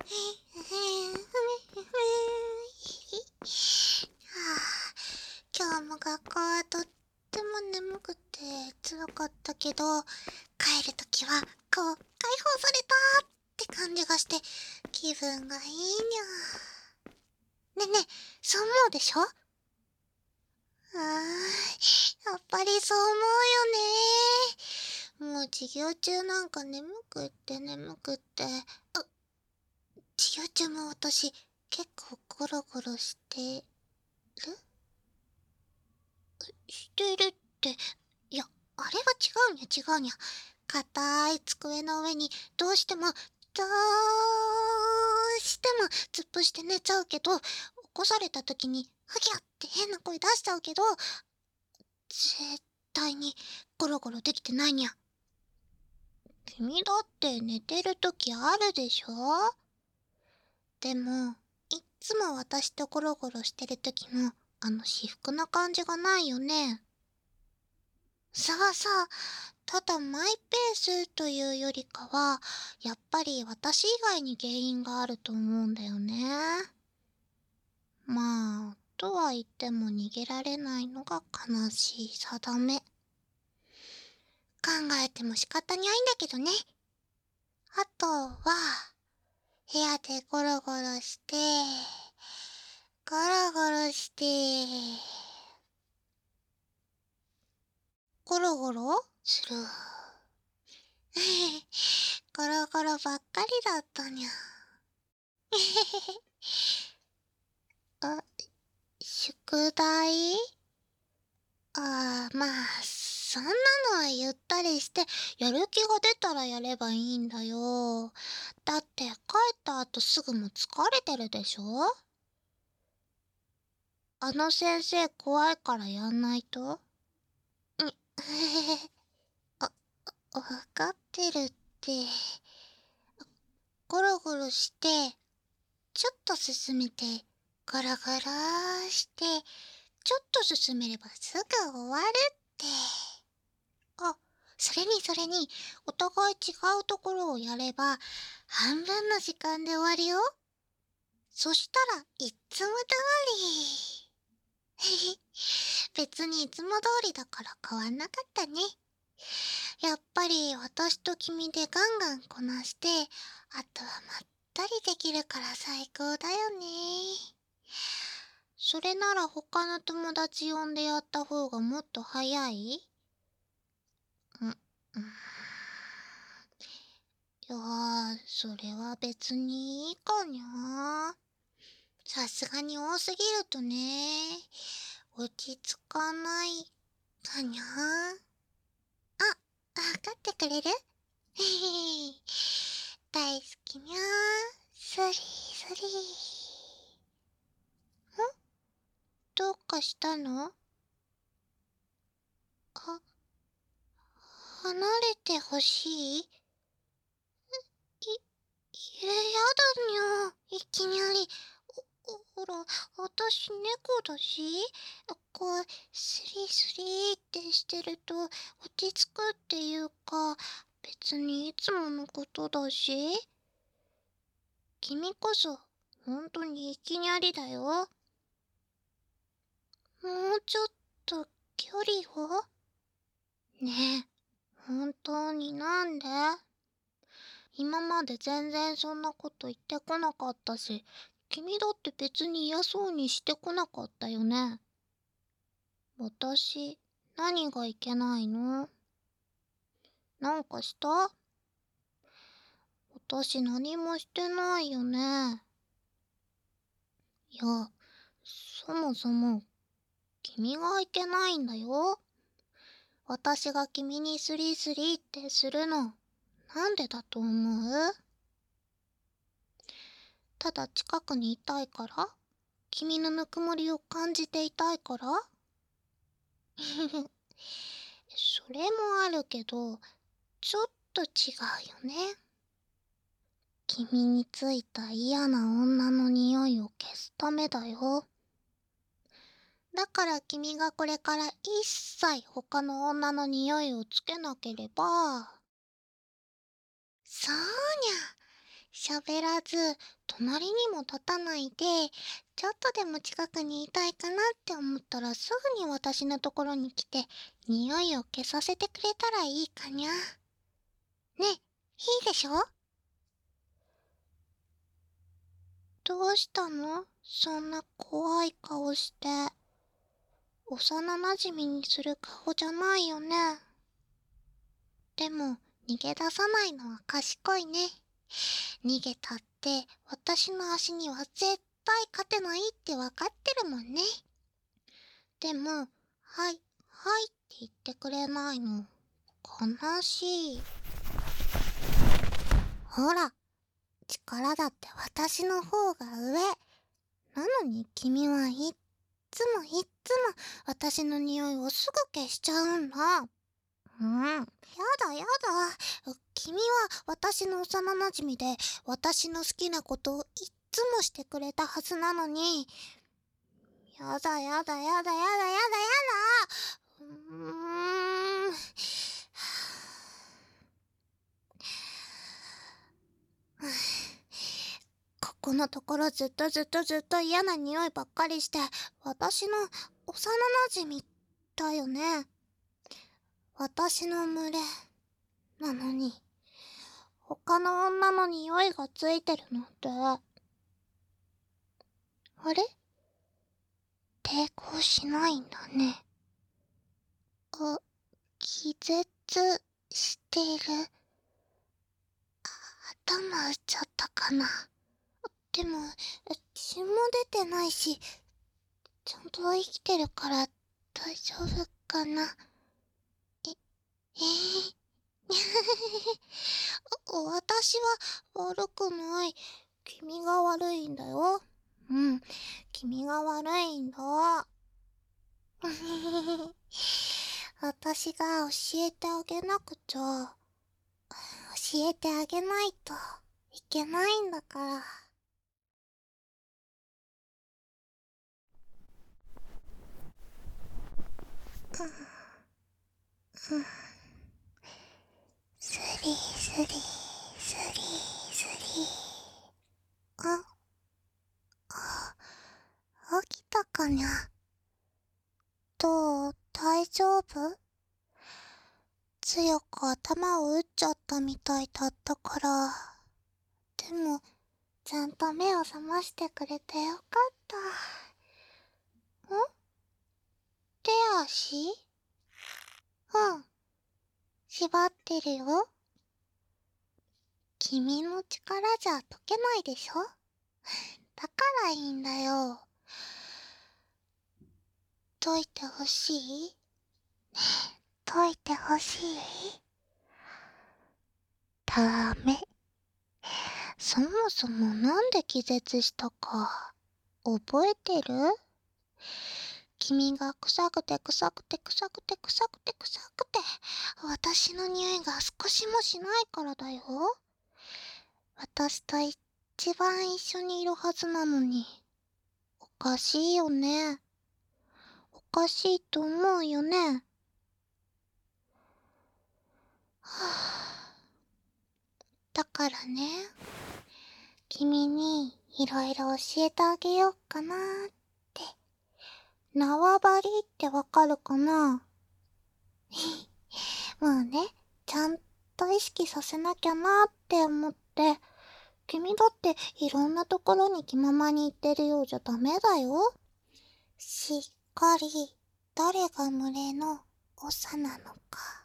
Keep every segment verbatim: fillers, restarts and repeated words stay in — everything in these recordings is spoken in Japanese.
今日も学校はとっても眠くて辛かったけど、帰るときはこう解放されたって感じがして気分がいいにゃ。ねえねえ、そう思うでしょ？あー、やっぱりそう思うよね。もう授業中なんか眠くって眠くって。あ、授業中も私結構ゴロゴロしてる？してるって、いや、あれは違うにゃ違うにゃ。硬い机の上にどうしても、どうしても突っ伏して寝ちゃうけど、起こされた時にふぎゃって変な声出しちゃうけど、絶対にゴロゴロできてないにゃ。君だって寝てる時あるでしょ？でも、いっつも私とゴロゴロしてる時のあの至福な感じがないよね。さあさあ、ただマイペースというよりかは、やっぱり私以外に原因があると思うんだよね。まあ、とは言っても逃げられないのが悲しい定め。考えても仕方にゃいんだけどね。あとは、部屋でゴロゴロして、ゴロゴロして、ゴロゴロする。ゴロゴロばっかりだったにゃ。あ、宿題？ああ、まあ、そんなのはゆったりして、やる気が出たらやればいいんだよ。だって帰った後すぐも疲れてるでしょ？あの先生怖いからやんないと？ん、あ、わかってるって。ゴロゴロして、ちょっと進めて、ゴロゴロして、ちょっと進めればすぐ終わるって。あ、それにそれに、お互い違うところをやれば、半分の時間で終わるよ。そしたらいつも通り。別にいつも通りだから変わんなかったね。やっぱり私と君でガンガンこなして、あとはまったりできるから最高だよね。それなら他の友達呼んでやった方がもっと早い？ん、うん。いやー、それは別にいいかにゃ。さすがに多すぎるとね、落ち着かないかにゃ。あ、わかってくれる？へへへ。大好きにゃ。スリースリー。ん？どうかしたの？あ、離れてほしい？い、いやだにゃ。いきなり。ほら、私猫だし、こう、スリスリってしてると落ち着くっていうか、別にいつものことだし。君こそ、本当にいきなりだよ。もうちょっと距離を？ねえ、本当になんで？今まで全然そんなこと言ってこなかったし、君だって別に嫌そうにしてこなかったよね。私、何がいけないの？なんかした？私何もしてないよね。いや、そもそも、君がいけないんだよ。私が君にスリスリってするの、なんでだと思う？ただ近くにいたいから？君のぬくもりを感じていたいから？それもあるけど、ちょっと違うよね。君についた嫌な女の匂いを消すためだよ。だから君がこれから一切他の女の匂いをつけなければ。そうにゃ。 喋らず、隣にも立たないで、ちょっとでも近くにいたいかなって思ったらすぐに私のところに来て、匂いを消させてくれたらいいかにゃ。ねえ、いいでしょ？どうしたの？そんな怖い顔して。幼馴染にする顔じゃないよね。でも、逃げ出さないのは賢いね。逃げたって私の足には絶対勝てないってわかってるもんね。でも、はい、はいって言ってくれないの。悲しい。ほら、力だって私の方が上。なのに君はいっつもいっつも私の匂いをすぐ消しちゃうんだ。うん。やだやだ。君は私の幼馴染で私の好きなことをいっつもしてくれたはずなのに。やだやだやだやだやだやだ。うーん。ここのところずっとずっとずっと嫌な匂いばっかりして、私の幼馴染だよね。私の群れなのに、他の女の匂いがついてるのって。あれ？抵抗しないんだね。あ、気絶してる。頭打っちゃったかな。でも、血も出てないし、ちゃんと生きてるから大丈夫かな。え、えー、私は悪くない。君が悪いんだよ。うん、君が悪いんだ。私が教えてあげなくちゃ。教えてあげないといけないんだから。うん、スリスリスリスリ。あ、あ、起きたかにゃ。どう？大丈夫？強く頭を打っちゃったみたいだったから。でも、ちゃんと目を覚ましてくれてよかった。ん？手足？うん。縛ってるよ。君の力じゃ解けないでしょ？だからいいんだよ。解いてほしい？解いてほしい？ダメ。そもそもなんで気絶したか覚えてる？君が臭くて臭くて臭くて臭くて臭くて私の匂いが少しもしないからだよ。私と一番一緒にいるはずなのに。おかしいよね。おかしいと思うよね。はぁ。だからね、君にいろいろ教えてあげようかなーって。縄張りってわかるかな？もうね、ちゃんと意識させなきゃなって思って、君だっていろんなところに気ままに行ってるようじゃダメだよ。しっかり誰が群れの長なのか、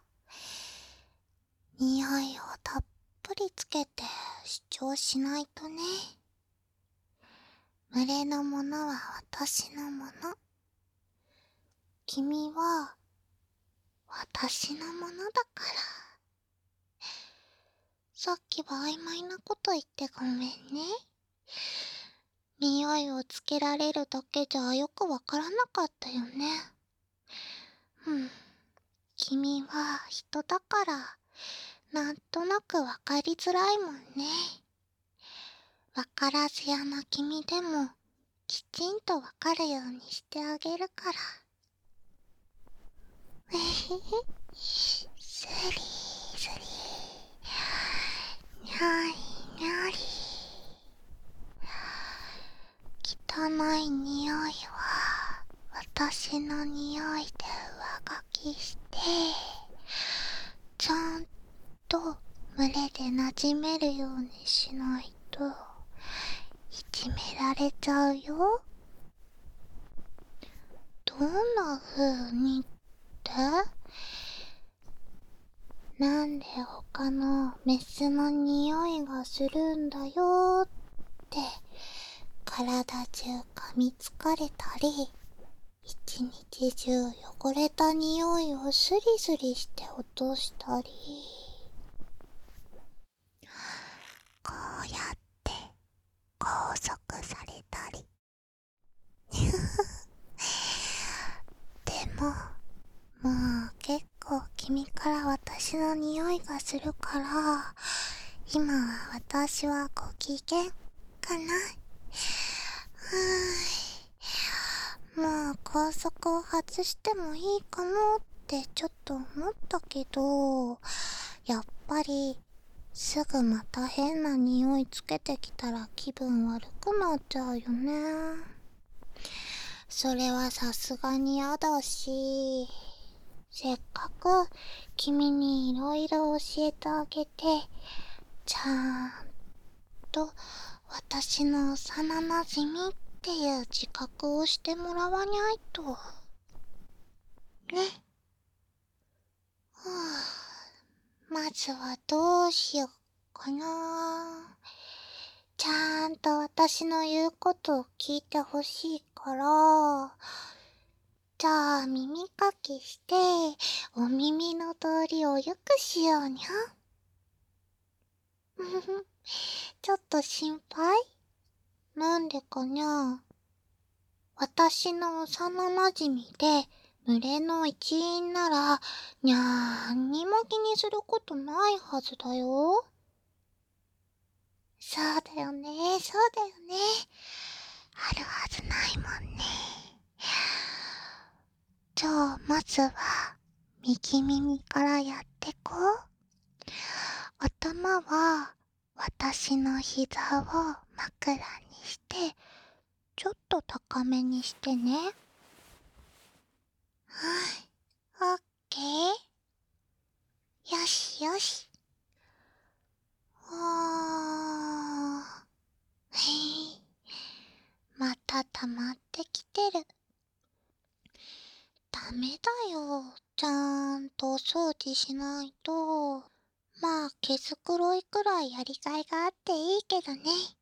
匂いをたっぷりつけて主張しないとね。群れのものは私のもの。君は私のものだから。さっきは曖昧なこと言ってごめんね。匂いをつけられるだけじゃよくわからなかったよね。うん。君は人だから、なんとなくわかりづらいもんね。わからず屋の君でも、きちんとわかるようにしてあげるから。えへへ。スリスリ。にゃいにゃり。 と群れで馴染めるようにしないといじめられちゃうよ。どんな風にって？なんで他のメスの匂いがするんだよって体中噛みつかれたり、一日中汚れた匂いをスリスリして落としたり、こうやって拘束されたり。でももう結構君から私の匂いがするから、今は私はご機嫌かな。もう拘束を外してもいいかもってちょっと思ったけど、やっぱりすぐまた変な匂いつけてきたら気分悪くなっちゃうよね。それはさすがに嫌だし、せっかく君にいろいろ教えてあげて、ちゃんと私の幼なじみっていう自覚をしてもらわにゃいと。ね。はあ、まずはどうしよっかな。ちゃんと私の言うことを聞いてほしいから、じゃあ耳かきしてお耳の通りをよくしようにゃ。ちょっと心配？なんでかにゃ。私の幼なじみで群れの一員ならにゃーにも気にすることないはずだよ。そうだよね、そうだよね。あるはずないもんね。じゃあまずは右耳からやってこう。頭は私の膝を枕にしてちょっと高めにしてね。はい、オッケー。よしよし。あー、へい。また溜まってきてる。ダメだよ。ちゃんとお掃除しないと。まあ、毛づくろいくらいやりがいがあっていいけどね。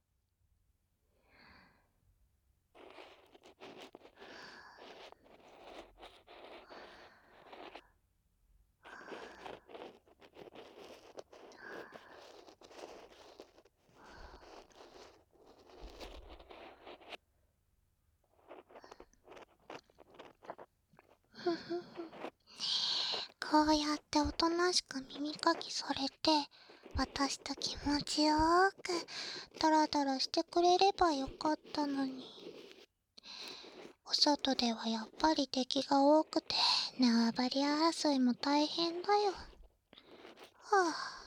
ふふふ。こうやっておとなしく耳かきされて、私と気持ちよーくダラダラしてくれればよかったのに。お外ではやっぱり敵が多くて縄張り争いも大変だよ。はあ、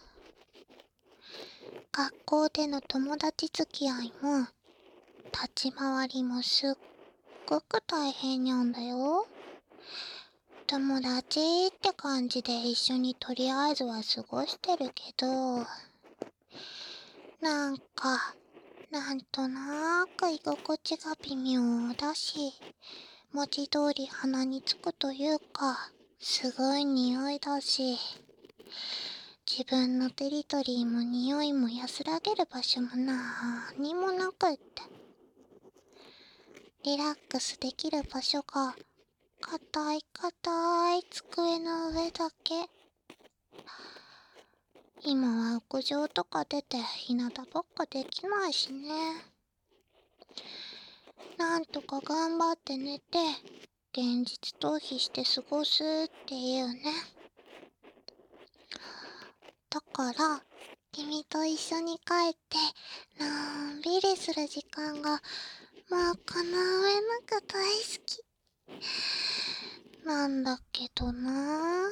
学校での友達付き合いも立ち回りもすっごく大変なんだよ。友達って感じで一緒にとりあえずは過ごしてるけど、なんかなんとなく居心地が微妙だし、文字通り鼻につくというかすごい匂いだし、自分のテリトリーも匂いも安らげる場所もなーにもなくって、リラックスできる場所が硬い硬い机の上だけ。今は屋上とか出て日向ぼっこできないしね。なんとか頑張って寝て現実逃避して過ごすっていうね。だから君と一緒に帰ってのんびりする時間がもうこの上なく大好きなんだけどな。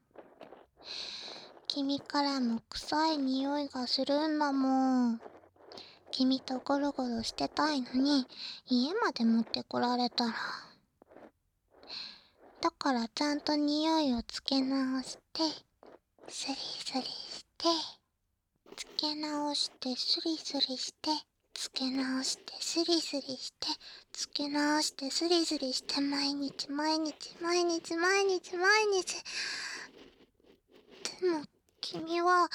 君からも臭い匂いがするんだもん。君とゴロゴロしてたいのに家まで持ってこられたら。だからちゃんと匂いをつけ直してスリスリしてつけ直してスリスリして、つけ直してスリスリして、つけ直してスリスリして、毎日毎日毎日毎日毎日。でも君は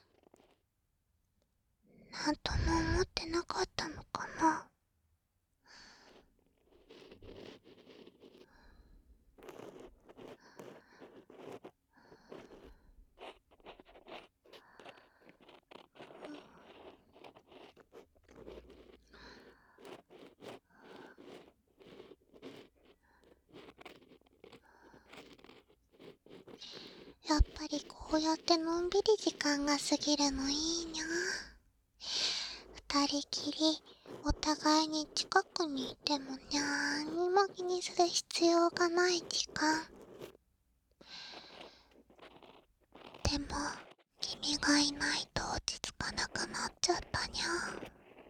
なんとも思ってなかったのかな。やっぱりこうやってのんびり時間が過ぎるのいいにゃ。二人きりお互いに近くにいてもにゃーにも気にする必要がない時間。でも君がいないと落ち着かなくなっちゃったにゃ。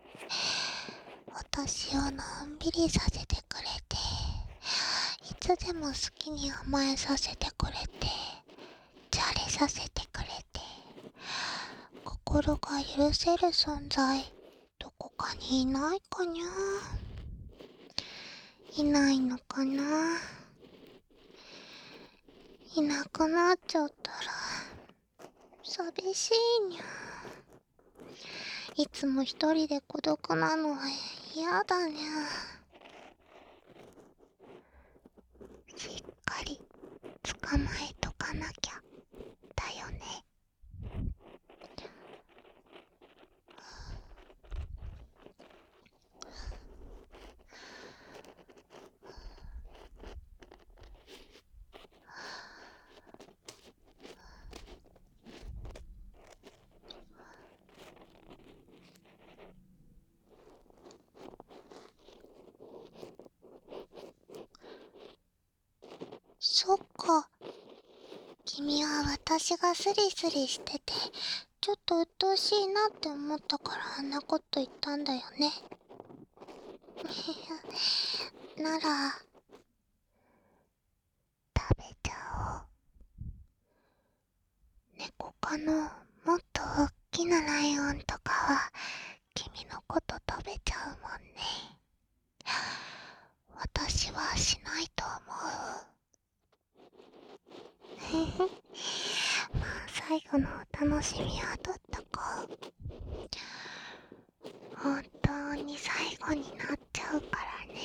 私をのんびりさせてくれて、いつでも好きに甘えさせてくれて、じゃれさせてくれて、心が許せる存在、どこかにいないかにゃ。いないのかな。いなくなっちゃったら寂しいにゃ。いつも一人で孤独なのは嫌だにゃ。しっかり捕まえとかなきゃだよね。そっか、君は私がスリスリしててちょっと鬱陶しいなって思ったからあんなこと言ったんだよね。なら食べちゃおう。猫科のもっと大きなライオンとかは君のこと食べちゃうもんね。私はしないと思う。まあ最後のお楽しみはとっとこう。本当に最後になっちゃうからね。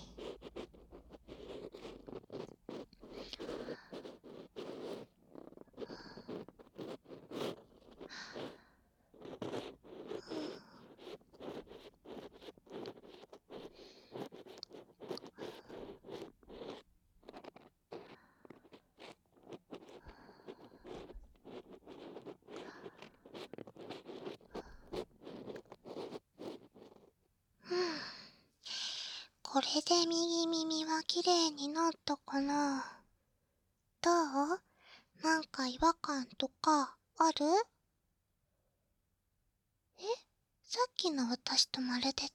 うん、これで右耳はきれいになったかな。どう？なんか違和感とかある？え？さっきの私とまるで違う？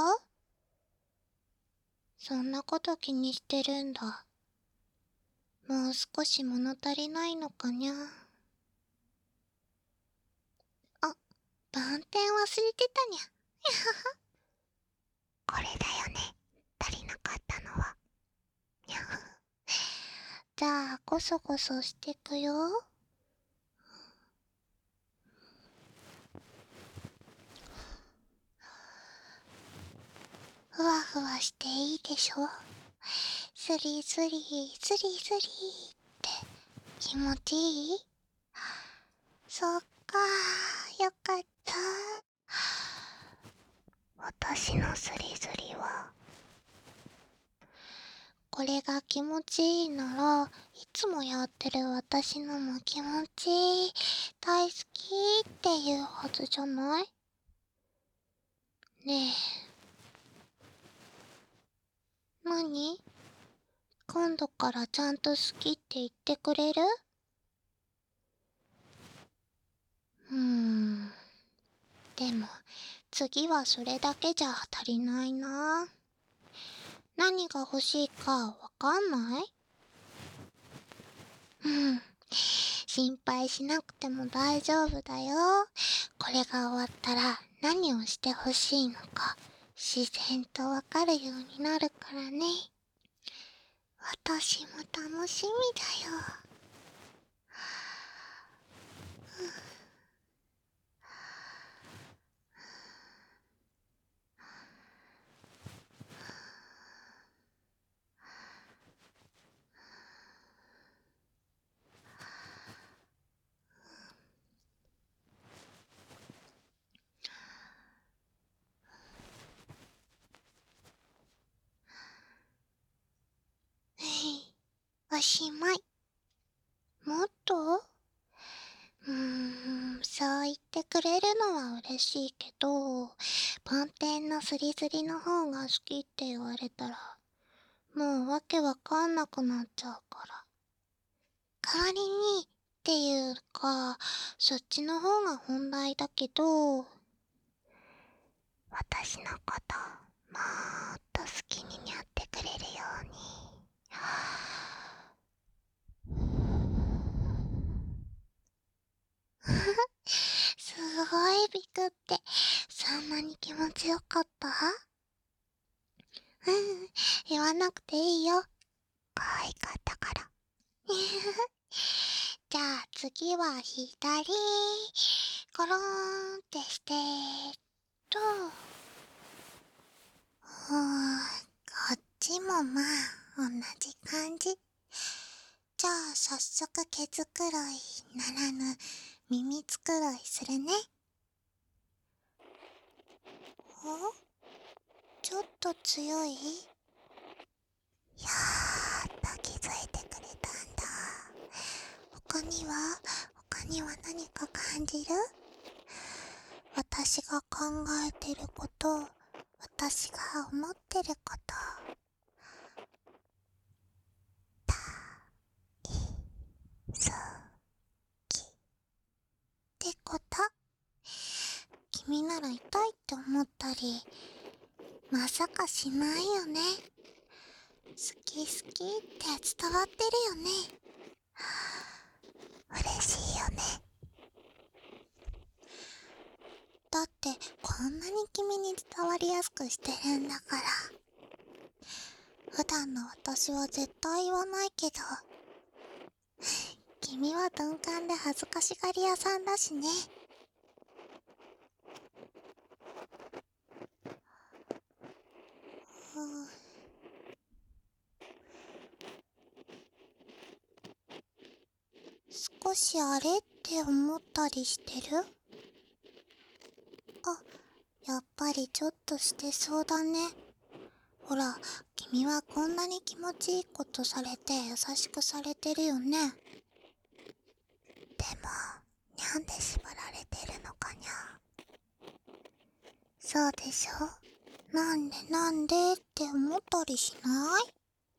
そんなこと気にしてるんだ。もう少し物足りないのかにゃ。あ、晩点忘れてたにゃ。これだよね、足りなかったのは。にゃふ。じゃあゴソゴソしてくよ。ふわふわしていいでしょ。スリスリスリスリって気持ちいい？そっかー、よかった。私のスリスリはこれが気持ちいいならいつもやってる私のも気持ちいい、大好きっていうはずじゃない？ねえ、何？今度からちゃんと好きって言ってくれる？うーん、でも次はそれだけじゃ足りないな。何が欲しいかわかんない？うん、 心配しなくても大丈夫だよ。これが終わったら何をしてほしいのか自然とわかるようになるからね。私も楽しみだよ。おしまい。もっとうーん、そう言ってくれるのは嬉しいけど、パンテンのスリスリの方が好きって言われたら、もうわけわかんなくなっちゃうから。代わりにっていうか、そっちの方が本題だけど、私のこともっと好きになってくれるように。すごいビクって、そんなに気持ちよかった？うん、言わなくていいよ。可愛かったから。じゃあ次は左、コロンってしてっと、うーん、こっちもまあ同じ感じ。じゃあ早速毛づくろいならぬ耳づくろいするね。お？ちょっと強い？やーっと気づいてくれたんだ。他には他には何か感じる？私が考えてること、私が思ってること。そうってこと？君なら痛いって思ったり、まさかしないよね。好き好きって伝わってるよね。嬉しいよね。だってこんなに君に伝わりやすくしてるんだから。普段の私は絶対言わないけど、君は鈍感で恥ずかしがり屋さんだしね。うん、少しあれって思ったりしてる？あ、やっぱりちょっとしてそうだね。ほら、君はこんなに気持ちいいことされて優しくされてるよね。でも、なんで縛られてるのかにゃ。そうでしょ？なんでなんでって思ったりしない？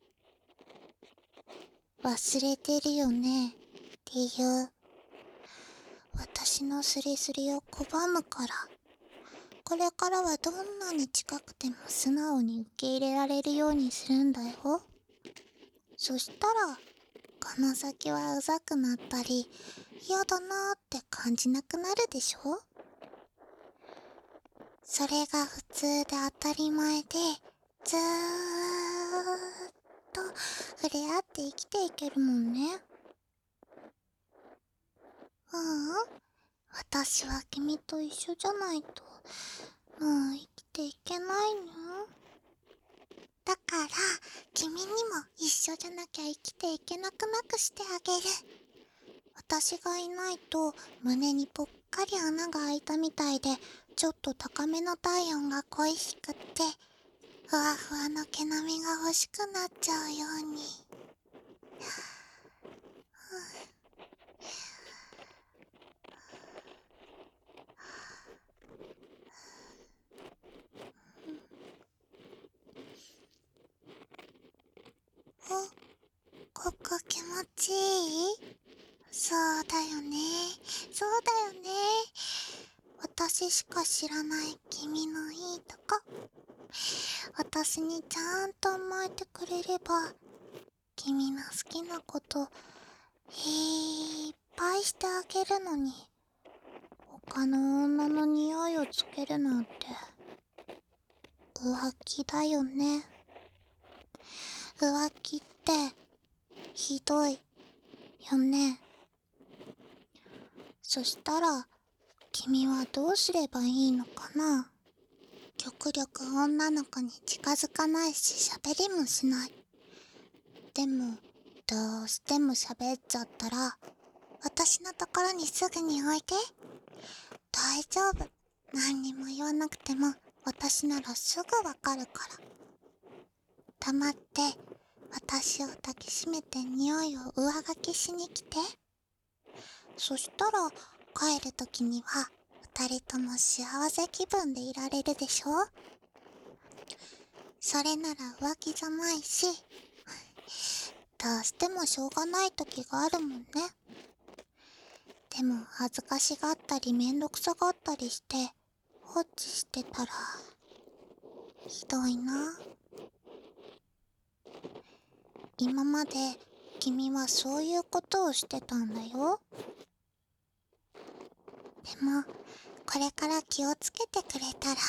忘れてるよねっていう。私のスリスリを拒むから。これからはどんなに近くても素直に受け入れられるようにするんだよ。そしたら、この先はうざくなったり、嫌だなーって感じなくなるでしょ？それが普通で当たり前で、ずーっと触れ合って生きていけるもんね。ううん。私は君と一緒じゃないと、もう生きていけないの。だから、君にも一緒じゃなきゃ生きていけなくなくしてあげる。私がいないと胸にぽっかり穴が開いたみたいで、ちょっと高めの体温が恋しくって、ふわふわの毛並みが欲しくなっちゃうように。お、ここ気持ちいい？そうだよね。そうだよね。私しか知らない君のいいとこ。私にちゃんと甘えてくれれば、君の好きなこといっぱいしてあげるのに、他の女の匂いをつけるなんて、浮気だよね。浮気って、ひどい、よね。そしたら、君はどうすればいいのかな。極力女の子に近づかないし喋りもしない。でも、どうしても喋っちゃったら、私のところにすぐにおいで。大丈夫。何にも言わなくても、私ならすぐわかるから。黙って、私を抱きしめて匂いを上書きしに来て。そしたら、帰るときには、二人とも幸せ気分でいられるでしょ。それなら浮気じゃないし、どうしてもしょうがないときがあるもんね。でも恥ずかしがったりめんどくさがったりして放置してたらひどいな。今まで君はそういうことをしてたんだよ。でもこれから気をつけてくれたら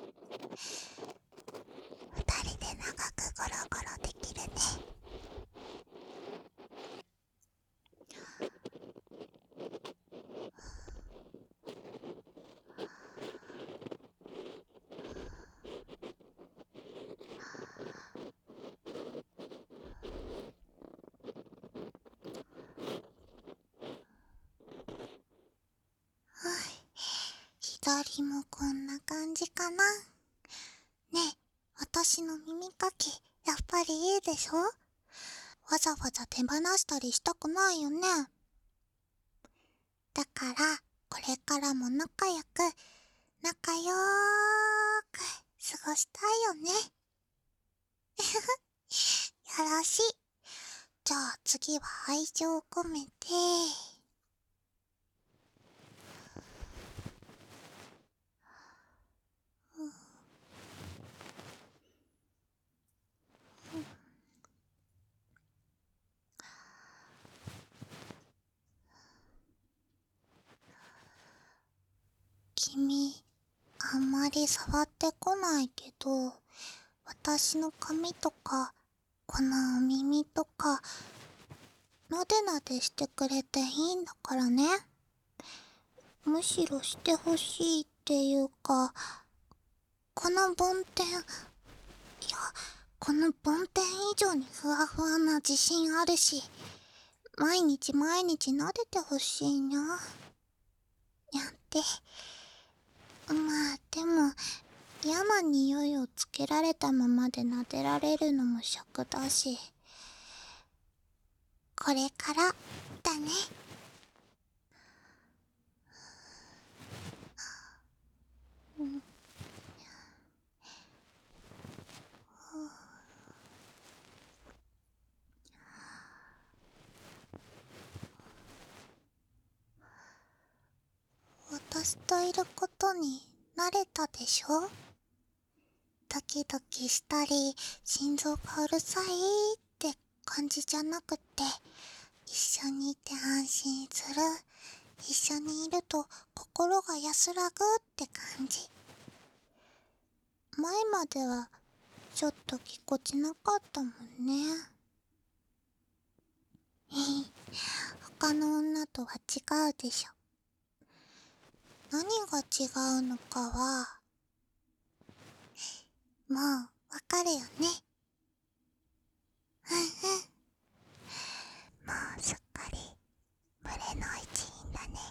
二人で長くゴロゴロできるね。左もこんな感じかな。ねえ、私の耳かきやっぱりいいでしょ。わざわざ手放したりしたくないよね。だからこれからも仲良く仲良ーく過ごしたいよね。よろしい。じゃあ次は愛情を込めて、うんうん、君あんまり触ってこないけど、私の髪とかこのお耳とかなでなでしてくれていいんだからね。むしろしてほしいっていうか、この梵天、いや、この梵天以上にふわふわな自信あるし、毎日毎日撫でてほしいな。やって。まあでも、嫌な匂いをつけられたままで撫でられるのも尺だし、これからだね。うん。私といることに慣れたでしょ。ドキドキしたり心臓がうるさいって感じじゃなくて、一緒にいて安心する、一緒にいると心が安らぐって感じ。前まではちょっとぎこちなかったもんね。他の女とは違うでしょ。何が違うのかはもうわかるよね。うんうん。もうすっかり群れの一員だね。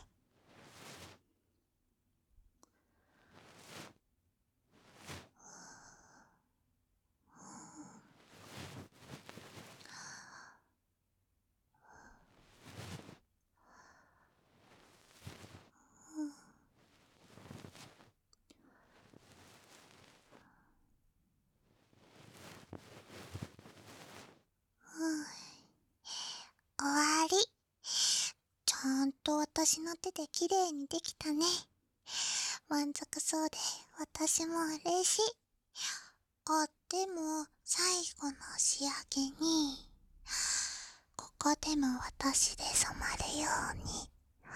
うん、終わり。ちゃんと私の手で綺麗にできたね。満足そうで私も嬉しい。あ、でも最後の仕上げにここでも私で染まるように。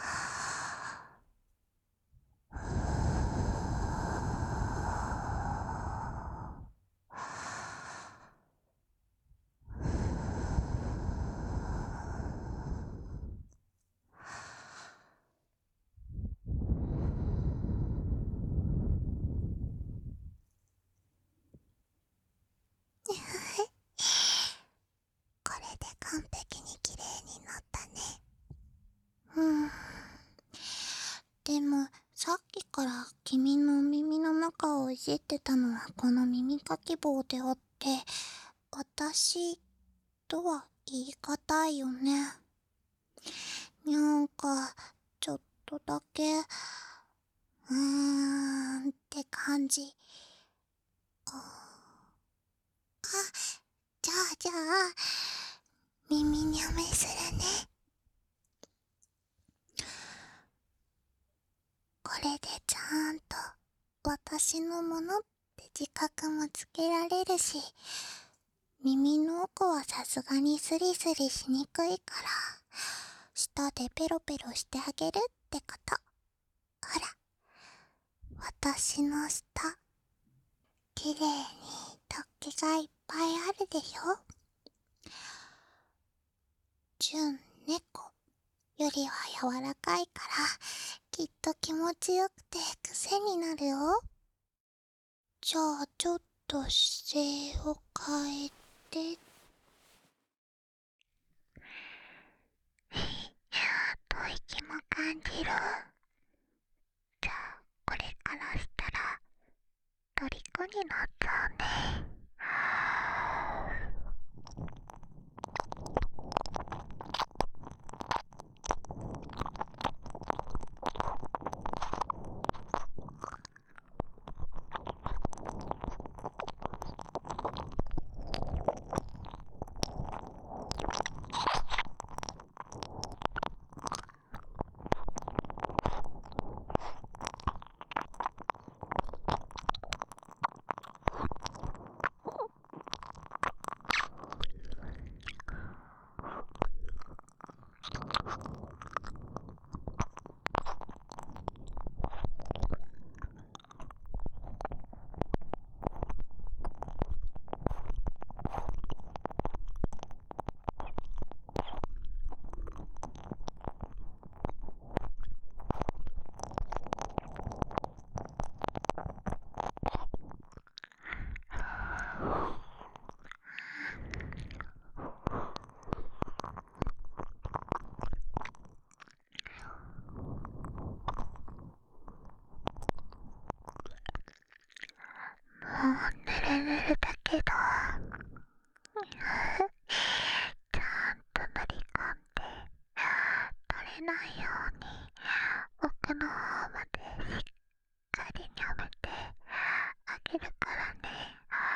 これで完璧に綺麗になったね。うん。でも、さっきから君の耳の中をいじってたのはこの耳かき棒であって、私とは言い難いよね。なんか、ちょっとだけ、うーんって感じ。あ、じゃあじゃあ、耳にゃめするね。これでちゃんと私のものって自覚もつけられるし、耳の奥はさすがにスリスリしにくいから、舌でペロペロしてあげるってこと。ほら、私の舌、きれいに突起がいっぱいあるでしょ。純猫よりは柔らかいから、きっと気持ちよくて癖になるよ。じゃあちょっと姿勢を変えて。吐息も感じる。じゃあこれからしたら虜になっちゃうね。もうぬるぬるだけど、ちゃんと塗り込んで取れないように奥の方までしっかり舐めてあげるからね。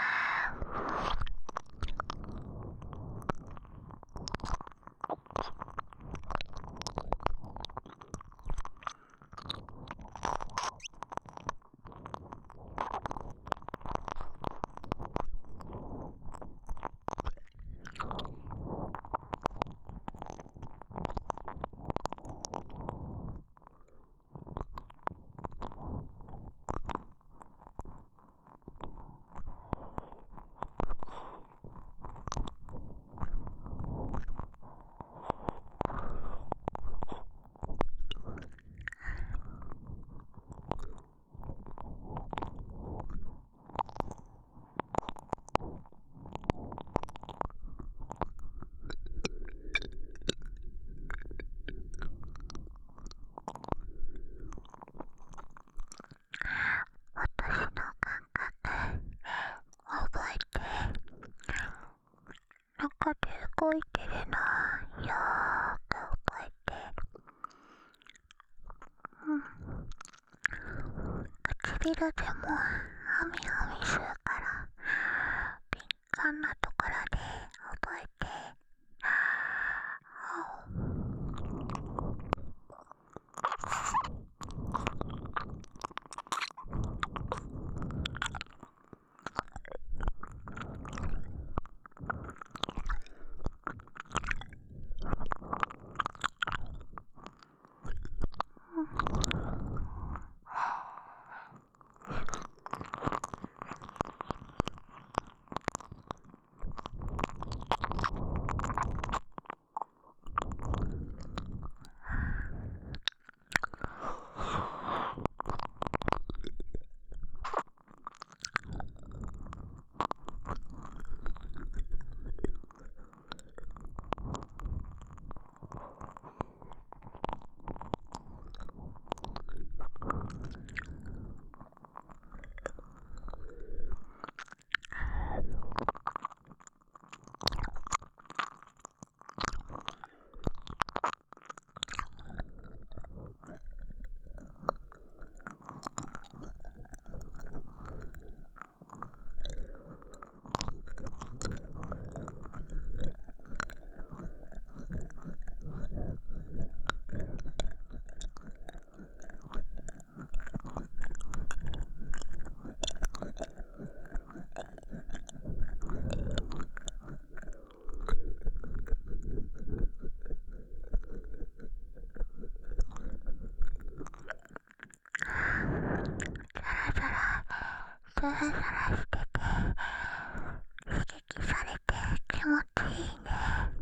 私の感覚覚えて、中で動いてるのよーく覚えて。うん、唇でもハミハミするから敏感なところで覚えて。 スーサラしてて刺激されて気持ちいいね。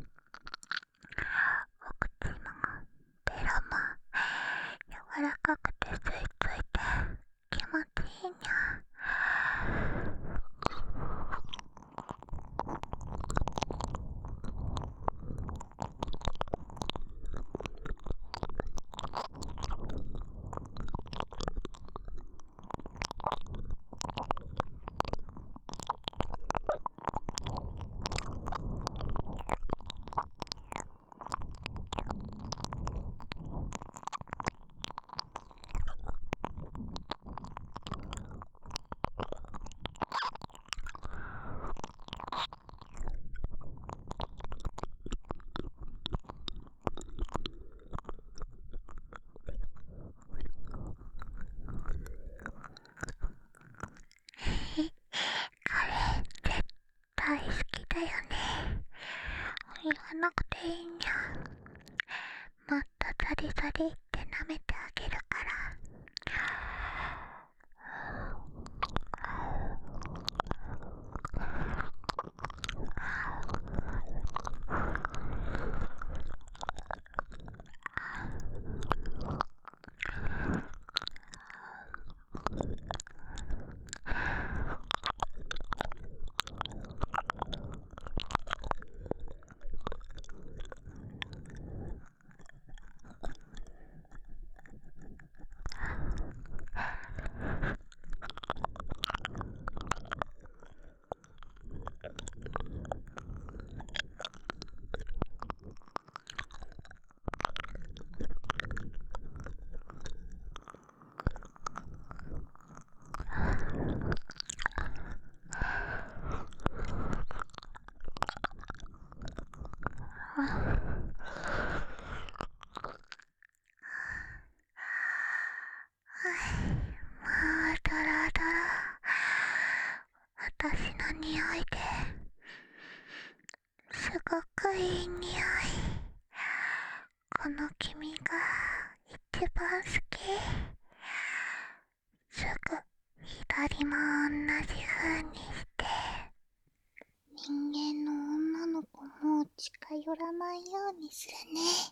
お口のベロも柔らかくて吸い付いて気持ちいいにゃ。カレー絶対好きだよね。言わなくていいんじゃ。もっとザリザリって舐めてあげるから。もうドロドロ。私の匂いですごくいい匂い。この君が一番好き。すぐ左も同じ風にして人間の女の子も近寄らないようにするね。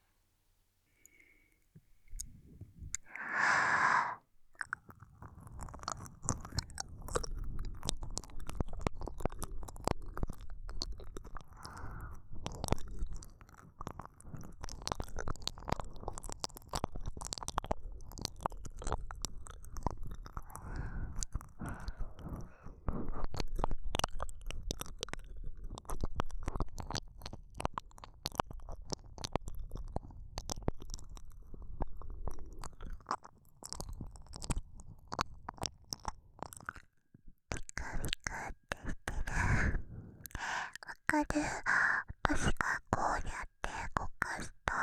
わかる。私がこうやって動かすと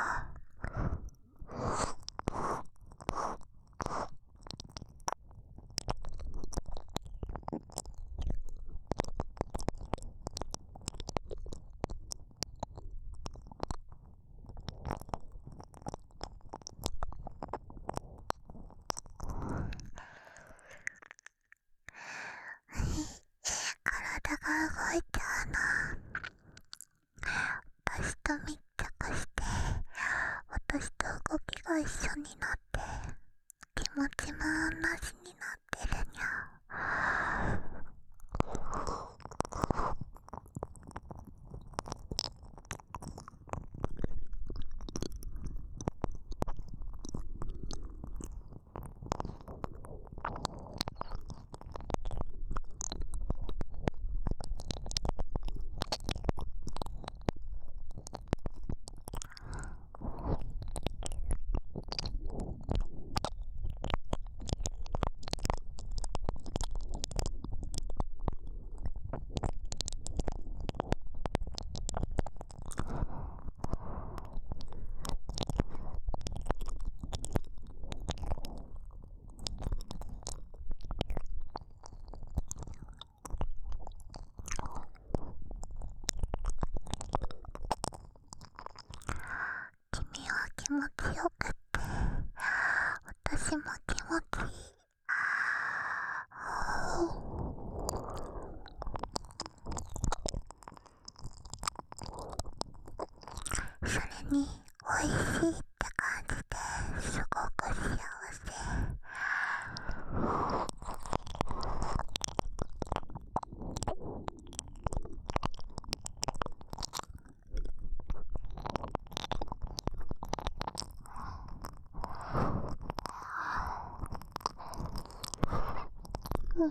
体が動いちゃうの。私と密着して私と動きが一緒になって気持ちも同じになってるにゃ。 うん。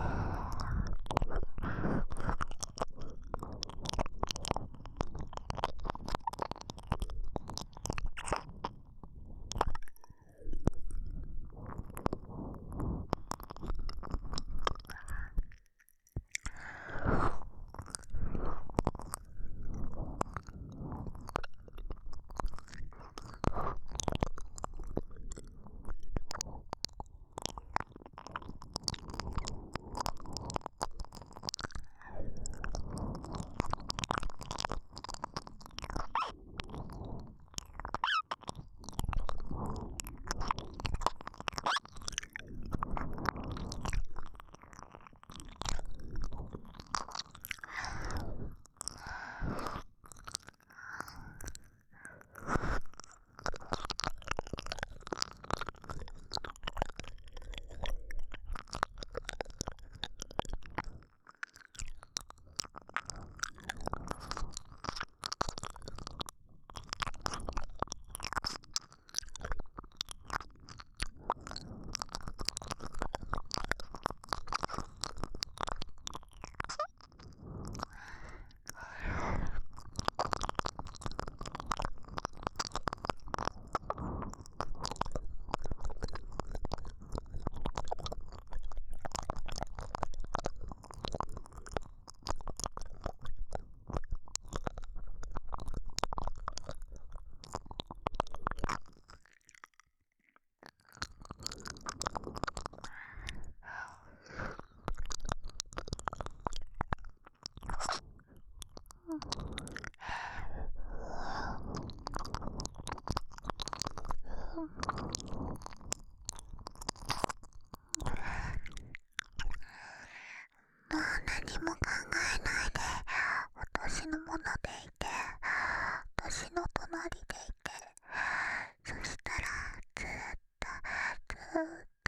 もう何も考えないで、私のものでいて、私の隣でいて、そしたらずーっとずーっと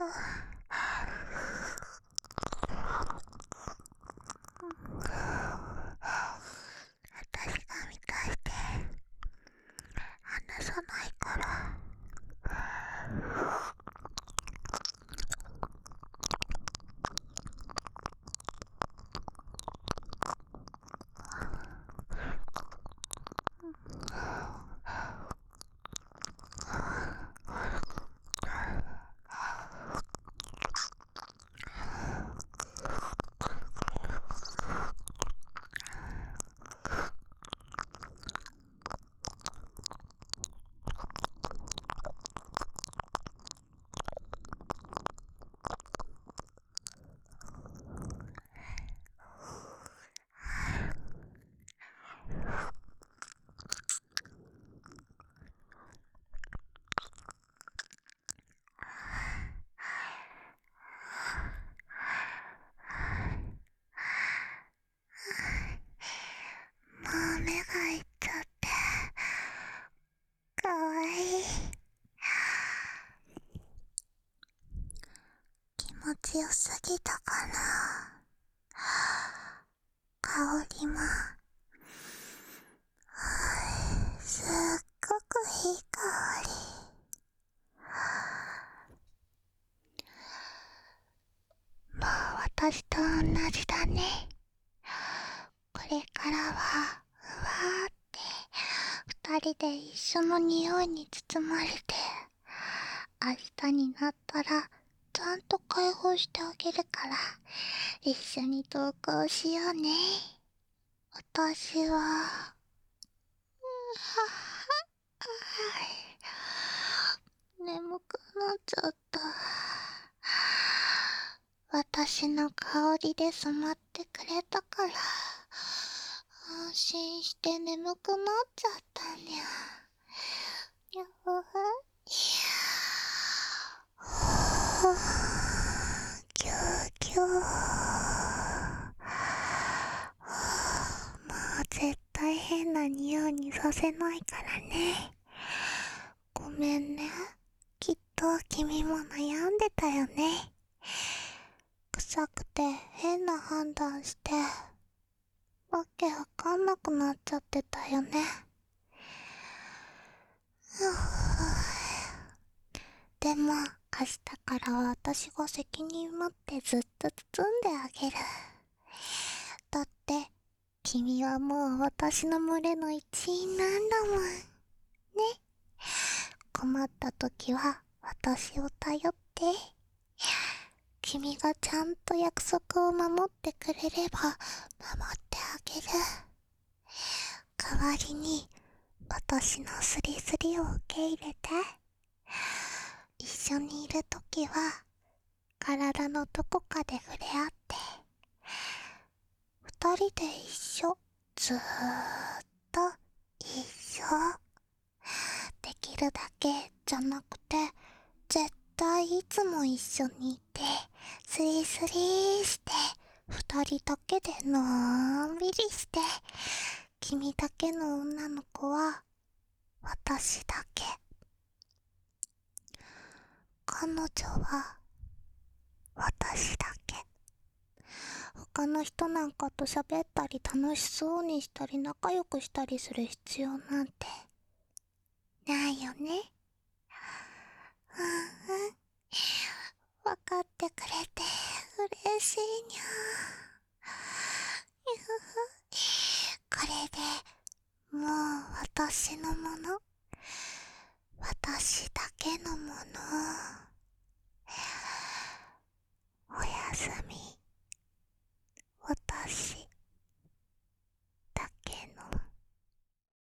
私が見返して離さないから。もう目がいっちゃってかわいい。気持ちよすぎたかな。香りもすっごくいい香り。もう私と同じだね。これからはふわーって二人で一緒の匂いに包まれて、明日になったらちゃんと解放してあげるから一緒に投稿しようね。私は、うん、はは眠くなっちゃった。私の香りで染まってくれたから安心して眠くなっちゃったにゃ。にゃほほ。いやーキューキュー。もう絶対変な匂いにさせないからね。ごめんね。きっと君も悩んでたよね。臭くて変な判断してわけわかんなくなっちゃってたよね。でも明日からは私が責任持ってずっと包んであげる。だって、君はもう私の群れの一員なんだもん。ね。困った時は私を頼って。君がちゃんと約束を守ってくれれば守ってあげる。代わりに私のスリスリを受け入れて。一緒にいるときは体のどこかで触れ合って、二人で一緒、ずーっと一緒。できるだけじゃなくて絶対いつも一緒にいて、スリスリして二人だけでのんびりして、君だけの女の子は私だけ。彼女は私だけ。他の人なんかと喋ったり楽しそうにしたり仲良くしたりする必要なんてないよね。うんうん。わかってくれて嬉しいにゃ。これでもう私のもの。